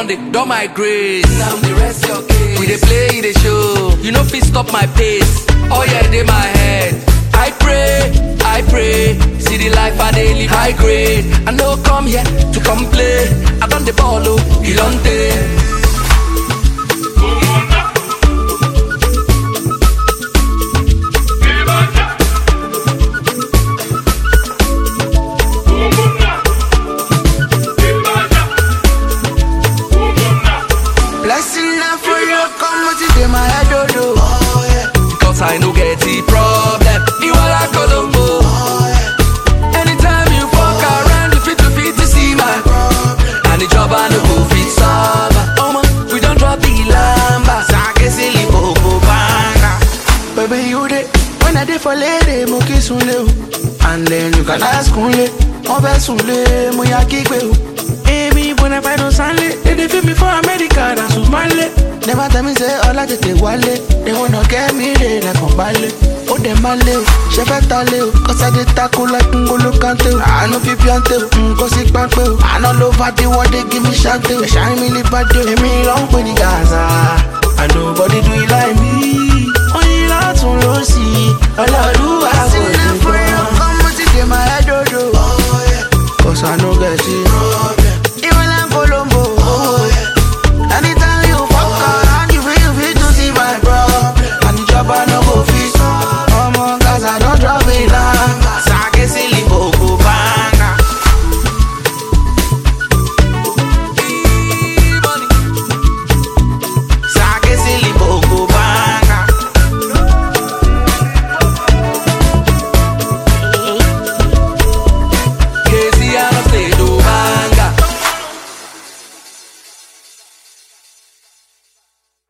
don't my grace. Now the rest your case. We dey play the show. You know fit stop my pace. Oh yeah, they my head. I pray. See the life I dey live high grade. I no come here to complain. I done the ball, Ilonte. Blessing now for you, come with it in my head, oh yeah. Because I no get the problem. You are like Colombo. Anytime you walk around, you fit to see my problem. And the job I no go fit solve. Oh man, we don't drop the lamba. Sake silly popo banga. Baby, you dey when I dey for lady, mo kiss unle. And then you can ask unle. Mo be sunle, mo ya kigbe o. Amy, when I find on Sunday, they feel me for America, that's who's my leg. Never tell me say all I take wallet. They wanna get me there like a ballet. Oh, they my live, chef at Taleo. Cause I did tackle like Ngolo Kante. I know people ante, go sick bank. I know love at the world, they give me shante. Shine me lip at you, me long with the guy.